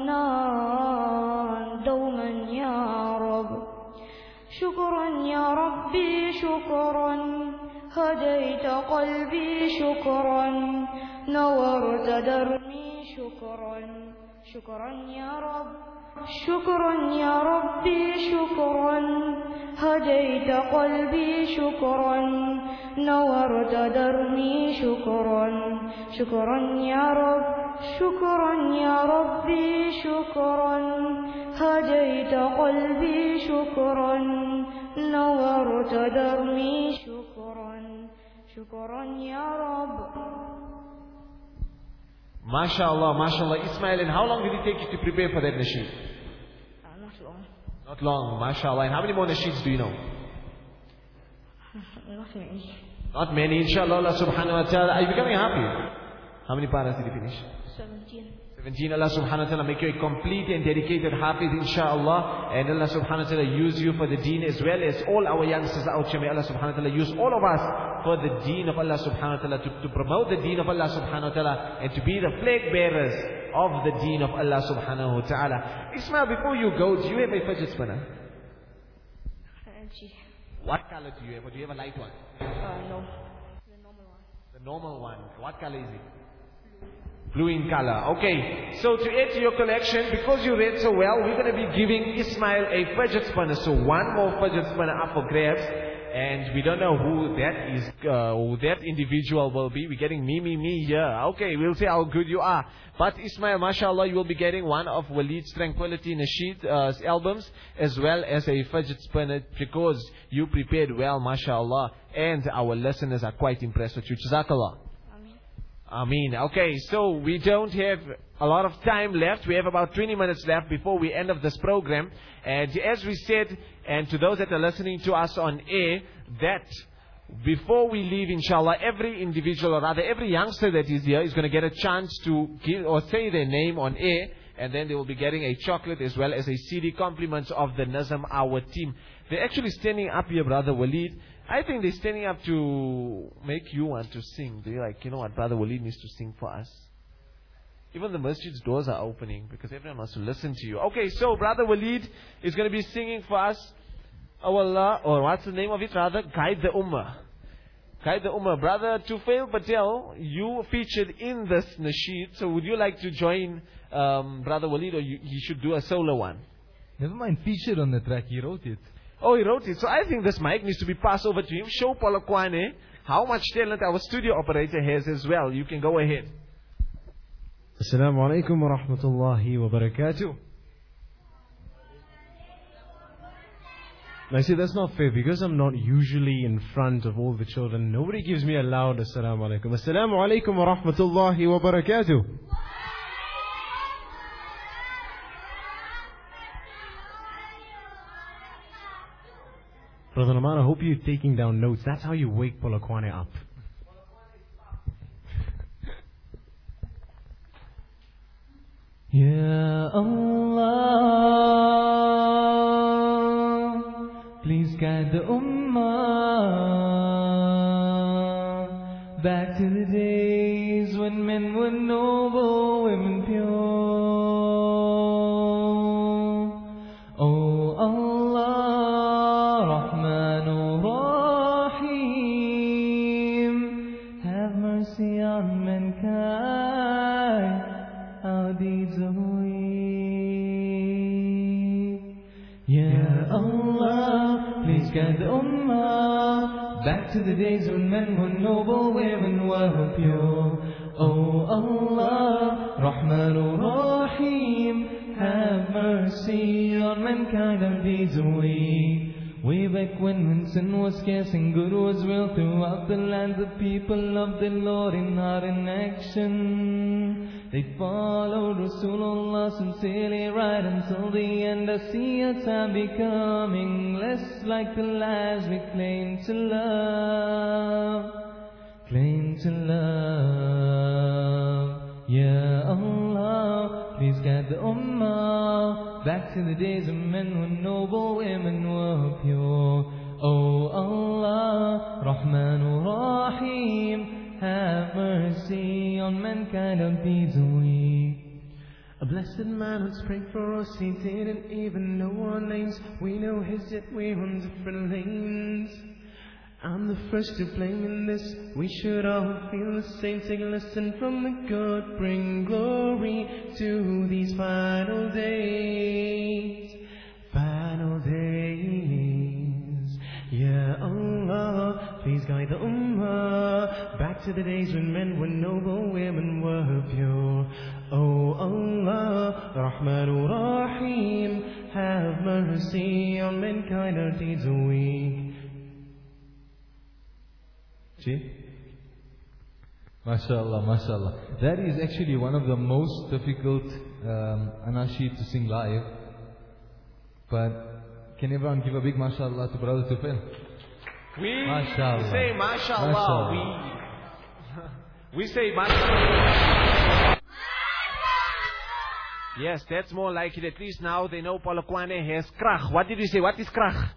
منان دوما يا رب شكرا يا ربي شكرا هديت قلبي شكرا نورت دربي شكرا شكرا يا رب شكرا يا ربي شكرا هديت قلبي شكرا نورت دربي شكرا شكرا يا رب شكرا يا ربي شكرا هديت قلبي شكرا نورت دربي شكرا شكرا يا رب MashaAllah, MashaAllah. Ismail, and how long did it take you to prepare for that nasheed? Uh, not long. Not long, MashaAllah. And how many more nasheeds do you know? Not many. Not many, inshallah, Allah subhanahu wa ta'ala. Are you becoming happy? How many paras did you finish? seventeen. seventeen. Allah subhanahu wa ta'ala make you a complete and dedicated hafiz, inshaAllah. And Allah subhanahu wa ta'ala use you for the deen as well as all our youngsters out here. May Allah subhanahu wa ta'ala use all of us for the deen of Allah subhanahu wa ta'ala, to, to promote the deen of Allah subhanahu wa ta'ala, and to be the flag bearers of the deen of Allah subhanahu wa ta'ala. Ismail, before you go, do you have a fidget spinner? Energy. What color do you have? Or do you have a light one? Uh, no. The normal one. The normal one. What color is it? Blue in color. Okay. So to add to your collection, because you read so well, we're going to be giving Ismail a fidget spinner. So one more fidget spinner up for grabs. And we don't know who that is, uh, who that individual will be. We're getting me, me, me here. Okay, we'll see how good you are. But Ismail, mashallah, you will be getting one of Waleed's Tranquility Nasheed uh, albums, as well as a fidget spinner, because you prepared well, mashallah. And our listeners are quite impressed with you. Jazakallah. Ameen. Okay, so we don't have a lot of time left. We have about twenty minutes left before we end of this program. And as we said, and to those that are listening to us on air, that before we leave, inshallah, every individual, or rather every youngster that is here, is going to get a chance to give or say their name on air. And then they will be getting a chocolate as well as a C D, compliments of the Nazam Hour team. They're actually standing up here, Brother Waleed. I think they're standing up to make you want to sing. They're like, you know what, Brother Waleed needs to sing for us. Even the masjid's doors are opening because everyone wants to listen to you. Okay, so Brother Waleed is going to be singing for us. Oh Allah, or what's the name of it rather? Guide the Ummah. Guide the Ummah. Brother Tufail Patel, you featured in this nasheed. So would you like to join um, Brother Waleed, or you, he should do a solo one? Never mind, featured on the track, he wrote it. Oh, he wrote it. So I think this mic needs to be passed over to him. Show Polokwane how much talent our studio operator has as well. You can go ahead. Assalamu alaikum wa rahmatullahi wa barakatuh. Now see, that's not fair, because I'm not usually in front of all the children. Nobody gives me a loud assalamu alaikum. Assalamu alaikum wa rahmatullahi wa barakatuh. Brother Naman, I hope you're taking down notes. That's how you wake Polokwane up. Ya Allah, please guide the Ummah back to the days when men were noble, women pure. Oh Allah, Rahman Rahim, have mercy on mankind. Our deeds are weak. Ya Allah, please guide the Ummah back to the days when men were noble, women were pure. Oh Allah, Rahman Rahim, have mercy on mankind. Our deeds are weak. Way back when, when sin was scarce and good was real throughout the land, the people loved the Lord in heart and action. They followed Rasulullah sincerely right until the end. I see a time becoming less like the lives we claim to love, claim to love. Ya Allah, please guide the Ummah back to the days when men were noble, women were pure. Oh Allah, Rahman Rahim, have mercy on mankind, our deeds are weak. A blessed man once prayed for us, he didn't even know our names. We know his, yet we're on different lanes. I'm the first to blame in this. We should all feel the same. Take a lesson from the good. Bring glory to these final days. Final days. Ya Allah, please guide the Ummah back to the days when men were noble, women were pure. Oh Allah, Rahman Rahim, have mercy on mankind, our deeds are weak. MashaAllah, MashaAllah. That is actually one of the most difficult um, anashid to sing live. But can everyone give a big MashaAllah to Brother Tufail? We MashaAllah. say MashaAllah. MashaAllah. We, We say Mashallah. Yes, that's more like it. At least now they know Polokwane has krach. What did you say? What is krach?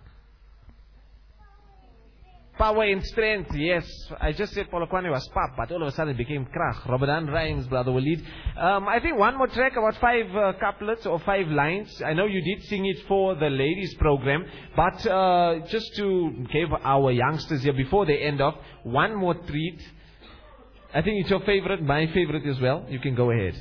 Power and strength, yes. I just said Polokwane was pop, but all of a sudden it became krach. Ramadan rhymes, Brother Walid. Um, I think one more track, about five uh, couplets or five lines. I know you did sing it for the ladies program, but uh, just to give our youngsters here, before they end off, one more treat. I think it's your favorite, my favorite as well. You can go ahead.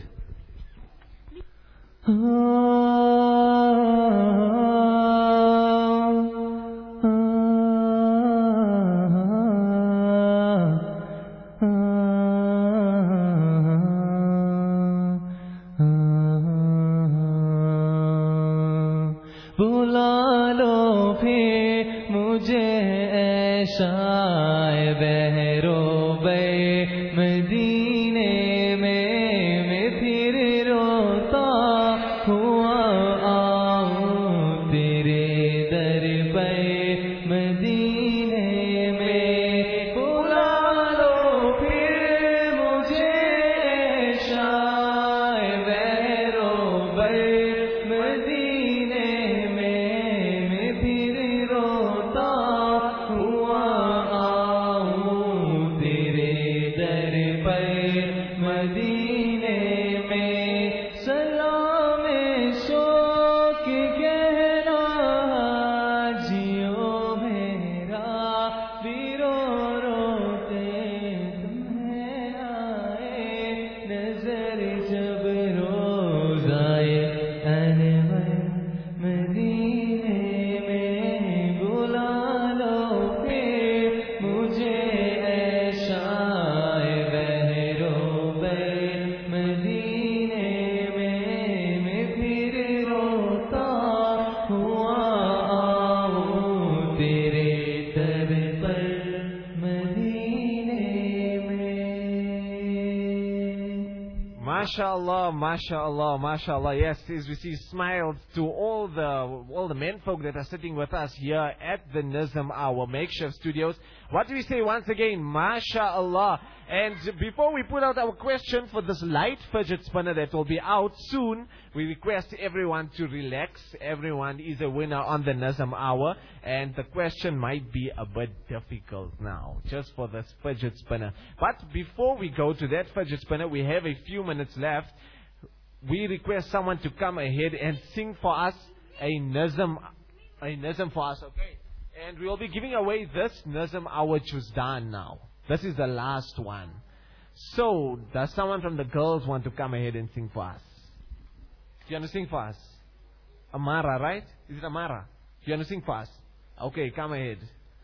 MashaAllah, MashaAllah, MashaAllah. Yes, as we see smiles to all the all the men folk that are sitting with us here at the Nizam Hour Makeshift Studios. What do we say once again? MashaAllah. And before we put out our question for this light fidget spinner that will be out soon, we request everyone to relax. Everyone is a winner on the Nizam Hour. And the question might be a bit difficult now, just for this fidget spinner. But before we go to that fidget spinner, we have a few minutes left. We request someone to come ahead and sing for us a Nizam, a Nizam for us, okay? And we will be giving away this Nizam Hour Chuzdan now. This is the last one. So, does someone from the girls want to come ahead and sing for us? Do you want to sing for us? Amara, right? Is it Amara? Do you want to sing for us? Okay, come ahead.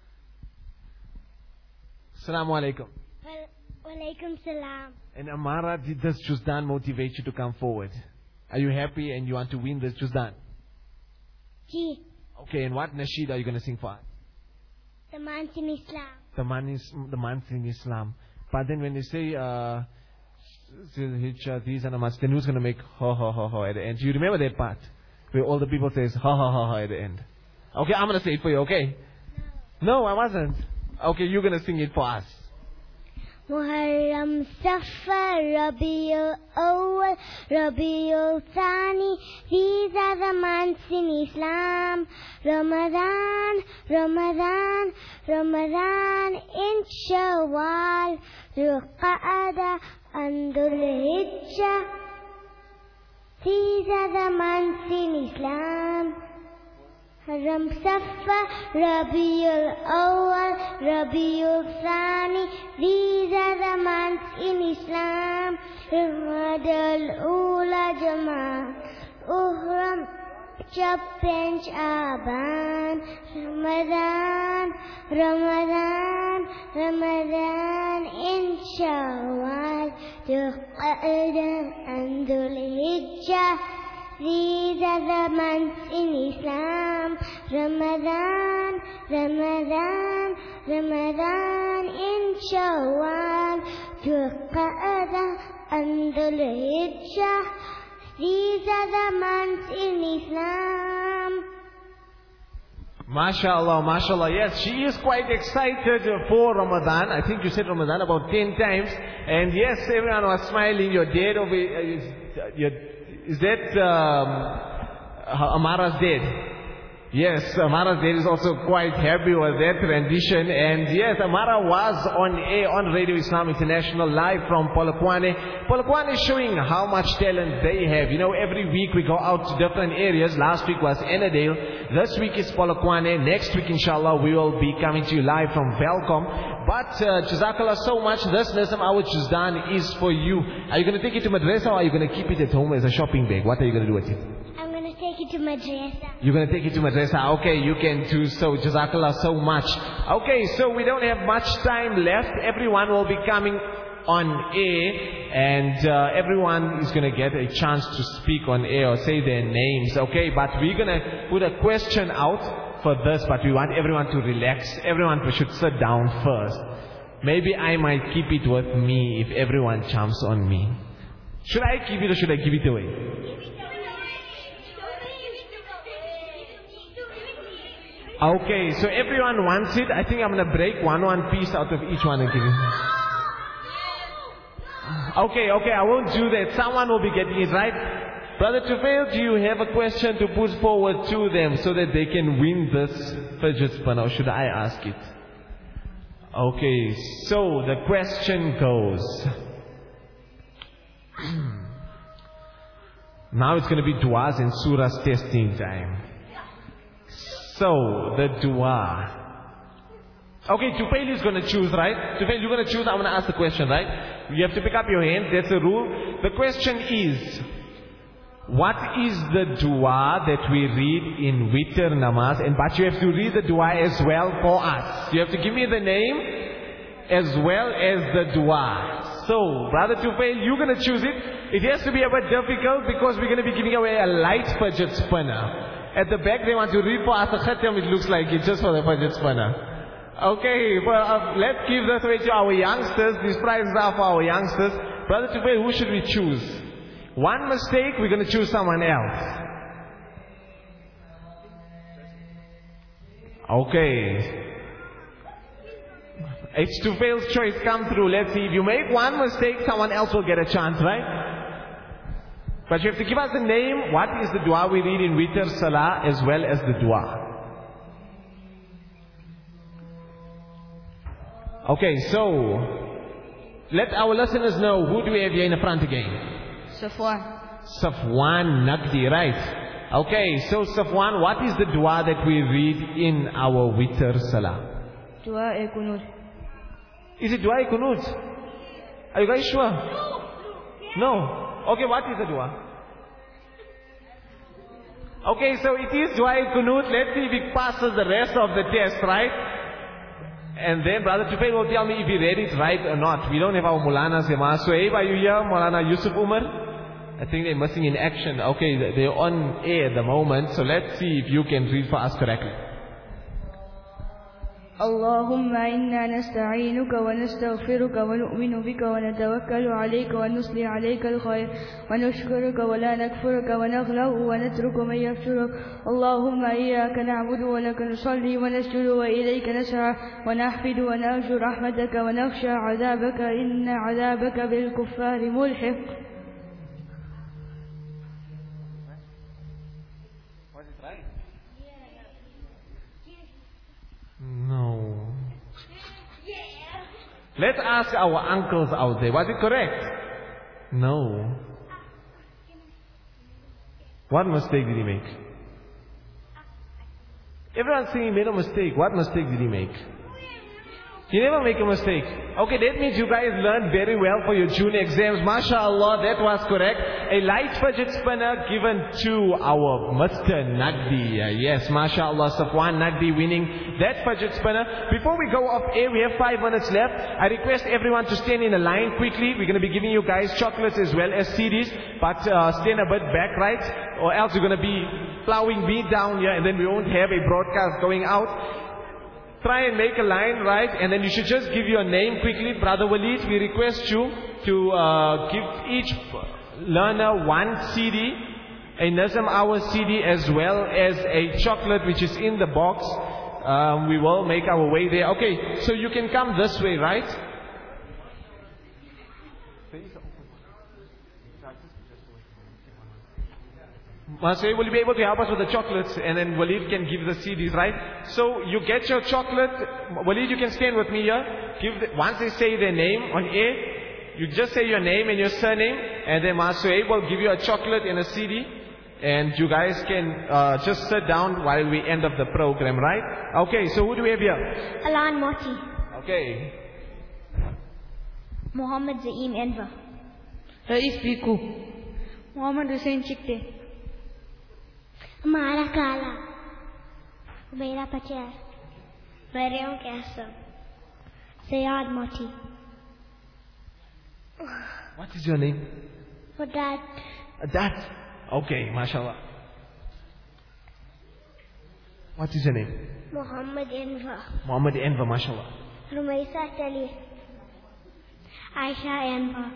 Assalamu alaikum. Wa alaikum salam. And Amara, did this Chuzdan motivate you to come forward? Are you happy and you want to win this Chuzdan? Ji. Okay, and what nasheed are you going to sing for us? The months in Islam. The man is the months in Islam. But then when they say uh, these are namaz, then who's going to make ha ha ha ha at the end? Do you remember that part where all the people says ha ha ha ha at the end? Okay, I'm going to say it for you. Okay? No, I wasn't. Okay, you're going to sing it for us. Muharram, Safar, Rabiul Awwal, Rabiul Thani. These are the months in Islam. Ramadan, Ramadan, Ramadan in Shawwal, Dhul Qa'dah and Dhul Hijjah. These are the months in Islam. Muharram, Safar, Rabiul Awwal, Rabiul Thani. These are the months in Islam. Ramadal Ula Jama, Uhram, Chab and Shaban. Ramadan, Ramadan, Ramadan in Shawwal, Dhul Qa'dah and Dhul Hijjah. These are the months in Islam. Ramadan, Ramadan, Ramadan in Shawwal, Dhul Qa'dah and Dhul Hijjah. These are the months in Islam. MashaAllah, MashaAllah. Yes, she is quite excited for Ramadan. I think you said Ramadan about ten times. And yes, everyone was smiling. Your dad over, is, your, is that um, Amara's dad? Yes, Amara's dad is also quite happy with that rendition. And yes, Amara was on air on Radio Islam International live from Polokwane. Polokwane is showing how much talent they have. You know, every week we go out to different areas. Last week was Ennerdale. This week is Polokwane. Next week, inshallah, we will be coming to you live from Velcom. But uh, Jazakallah so much. This Nazam Hour Chuzdan is for you. Are you going to take it to madrasa or are you going to keep it at home as a shopping bag? What are you going to do with it? I'm going to take it to madrasa. You're going to take it to madrasa. Okay, you can do so. Jazakallah so much. Okay, so we don't have much time left. Everyone will be coming on air, and uh, everyone is going to get a chance to speak on air or say their names. Okay, but we're going to put a question out for this, but we want everyone to relax. Everyone should sit down first. Maybe I might keep it with me if everyone jumps on me. Should I keep it or should I give it away? Okay, so everyone wants it. I think I'm going to break one one piece out of each one and give it. Okay, okay, I won't do that. Someone will be getting it right. Brother Tufail, do you have a question to put forward to them so that they can win this fidget spinner, or should I ask it? Okay, so the question goes. Now it's going to be du'as and surahs testing time. So, the dua. Okay, Tufail is going to choose, right? Tufail, you're going to choose. I'm going to ask the question, right? You have to pick up your hand. That's the rule. The question is, what is the dua that we read in Witr Namaz? And but you have to read the dua as well for us. You have to give me the name as well as the dua. So, Brother Tufail, you're going to choose it. It has to be a bit difficult because we're going to be giving away a light fidget spinner. At the back they want to read for us a khatam, it looks like it's just for the fidget spinner. Okay, well, uh, let's give this away to our youngsters. These prizes are for our youngsters. Brother Tufail, who should we choose? One mistake, we're going to choose someone else. Okay. It's Tufail's choice. Come through. Let's see. If you make one mistake, someone else will get a chance, right? But you have to give us the name. What is the dua we read in Witr Salah as well as the dua? Okay, so let our listeners know, who do we have here in the front again? Safwan. Safwan Naqdi, right? Okay, so Safwan, what is the dua that we read in our Witr Salah? Dua e kunut. Is it dua e kunut? Are you guys sure? No. Okay, what is the dua? Okay, so it is dua e kunut. Let's see if it passes the rest of the test, right? And then Brother Tufail will tell me if he read it right or not. We don't have our Mulanas here. So, hey, are you here? Maulana Yusuf Umar? I think they're missing in action. Okay, they're on air at the moment. So let's see if you can read for us correctly. اللهم إنا نستعينك ونستغفرك ونؤمن بك ونتوكل عليك ونصلي عليك الخير ونشكرك ولا نكفرك ونغلق ونترك من يفجرك اللهم إياك نعبد ولك نصلي ونسجد وإليك نسعى ونحفد ونرجو رحمتك ونخشى عذابك إن عذابك بالكفار ملحق. No. Let's ask our uncles out there. Was it correct? No. What mistake did he make? Everyone's saying he made a mistake. What mistake did he make? You never make a mistake. Okay, that means you guys learned very well for your June exams. MashaAllah, that was correct. A light fidget spinner given to our Mister Naqdi. Uh, yes, MashaAllah, Safwan Naqdi winning that fidget spinner. Before we go off air, we have five minutes left. I request everyone to stand in a line quickly. We're going to be giving you guys chocolates as well as C Ds. But uh, stand a bit back, right? Or else you're going to be plowing me down here and then we won't have a broadcast going out. Try and make a line, right? And then you should just give your name quickly. Brother Walid, we request you to uh, give each learner one C D. a Nazm Hour C D as well as a chocolate which is in the box. Um, we will make our way there. Okay, so you can come this way, right? Masoeb, will you be able to help us with the chocolates, and then Walid can give the C Ds, right? So you get your chocolate. Walid, you can stand with me here. Give the, once they say their name on air, you just say your name and your surname, and then Masoeb will give you a chocolate and a C D, and you guys can uh, just sit down while we end up the program, right? Okay, so who do we have here? Alan Moti. Okay. Muhammad Zaim Enver. Raif Piku. Muhammad Hussain Chikte. Amara Kala. Umaira Patel. Mariam Kassim. Sayad Moti. What is your name? Hudat. That. Okay, mashallah. What is your name? Muhammad Enver. Muhammad Enver, mashallah. Rumaisa Tali. Aisha Enver.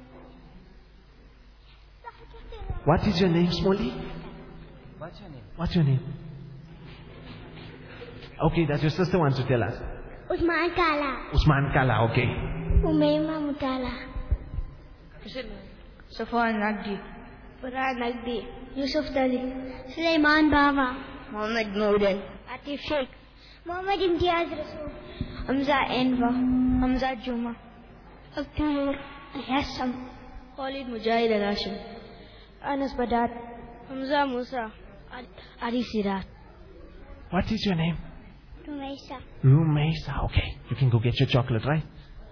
What is your name, Smolly? What's your name? What's your name? Okay, that's your sister wants to tell us. Usman Kala. Usman Kala, okay. Umayma Mutala. Safwan Nagdi. Farad Nagdi. Yusuf Dali. Sulaiman Baba. Muhammad Maudan. Atif Sheikh. Muhammad Imtiaz Rasool. Hamza Enver. Hamza Juma. Abdul Hassam. Khalid Mujahid Al Hashim. Anas Badat. Hamza Musa. Ari Sirat. What is your name? Rumaisa. Rumaisa, okay. You can go get your chocolate, right?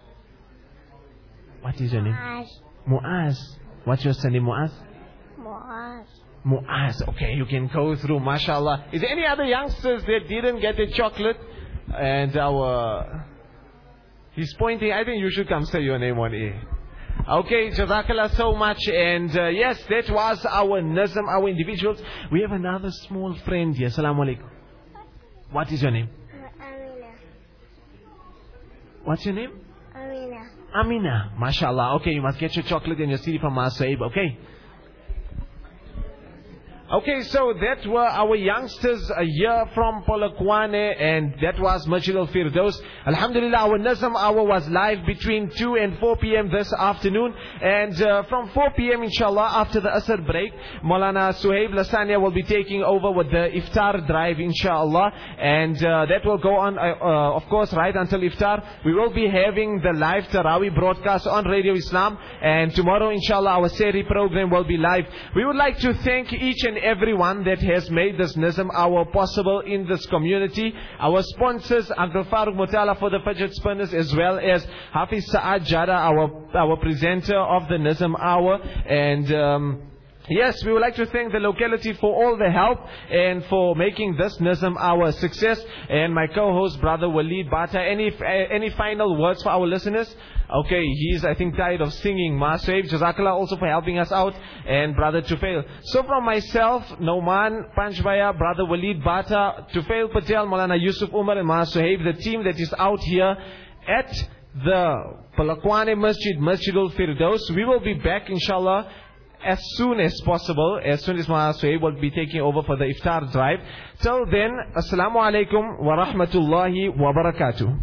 What is your name? Muaz. Muaz. What's your surname, Muaz? Muaz. Muaz, okay. You can go through, mashallah. Is there any other youngsters that didn't get a chocolate? And our... He's pointing. I think you should come say your name on air. Okay, Jazakallah so much. And uh, yes, that was our Nazm, our individuals. We have another small friend here. Assalamu alaikum. What is your name? Amina. What's your name? Amina. Amina. MashaAllah. Okay, you must get your chocolate and your C D from Masoeb. Okay. Okay, so that were our youngsters a year from Polokwane, and that was Masjid al-Firdaus. Alhamdulillah, our Nazm Hour was live between two and four p.m. this afternoon. And uh, from four p.m. inshallah, after the Asr break, Maulana Suhaib Lasania will be taking over with the Iftar drive inshallah. And uh, that will go on, uh, uh, of course, right until Iftar. We will be having the live Taraweeh broadcast on Radio Islam. And tomorrow inshallah, our Seri program will be live. We would like to thank each and everyone that has made this Nazm Hour possible in this community. Our sponsors, Uncle Farooq Mutala for the Fajr Spinners, as well as Hafiz Saad Jada, our, our presenter of the Nazm Hour. And um, yes, we would like to thank the locality for all the help and for making this Nazm Hour a success. And my co-host, Brother Walid Bata, any, any final words for our listeners? Okay, he's, I think, tired of singing. Masoeb, Jazakallah also for helping us out. And Brother Tufail. So from myself, Noman, Panchbaya, Brother Walid Bata, Tufail Patel, Maulana Yusuf Umar and Masoeb, the team that is out here at the Polokwane Masjid, Masjid al-Firdaus. We will be back, inshallah, as soon as possible, as soon as Masoeb will be taking over for the Iftar drive. Till then, Assalamu alaikum wa rahmatullahi wa barakatuh.